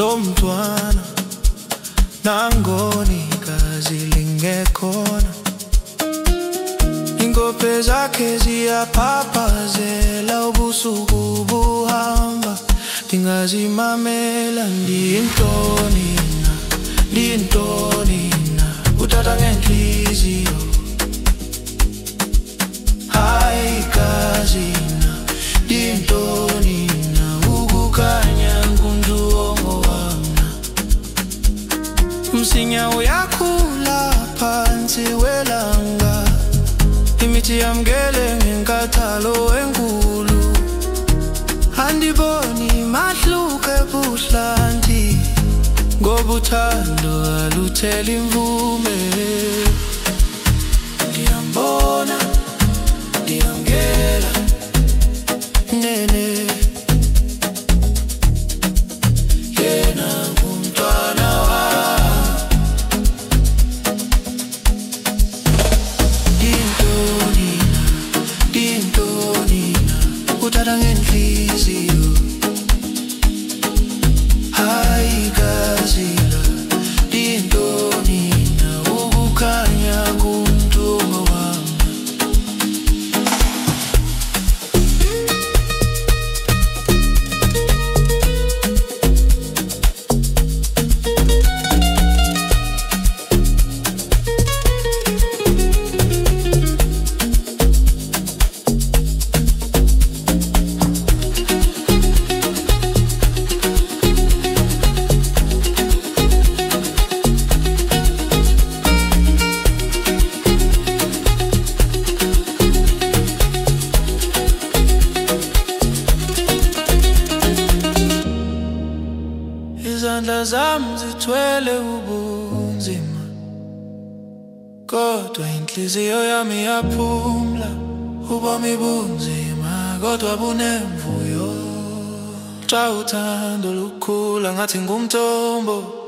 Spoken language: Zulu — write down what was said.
lo mntwana nangoni igazi lingekhona, ingophe zakhe ziyaphaphazela, ubusuku buhamba ndingazimamela. Ndiyintoni na, ndiyintoni na, uthatha ngenhliziyo, hayi igazi na, ndiyintoni na, ukukhanya ngunduongo wami. Umsinya uyakhula phansi welanga, imithi yamgele ngenkathalo enkulu, andiboni mahluko ebuhlanti, ngoba uthando aluthela imvume. Ndiyambona, ndiyamgela nene, yena ngumntwana wami. Ndiyintoni na, ndiyintoni na, uthatha ngenhliziyo, hayi igazi la. Ndiyintoni na, ukukhanya ngunduongo wami. Izandla zami zithwele ubunzima, kodwa inhliziyo yami yaphumla. Ubomi bunzima kodwa bunemvuyo, xa uthando lukhula ngathi ngumthombo.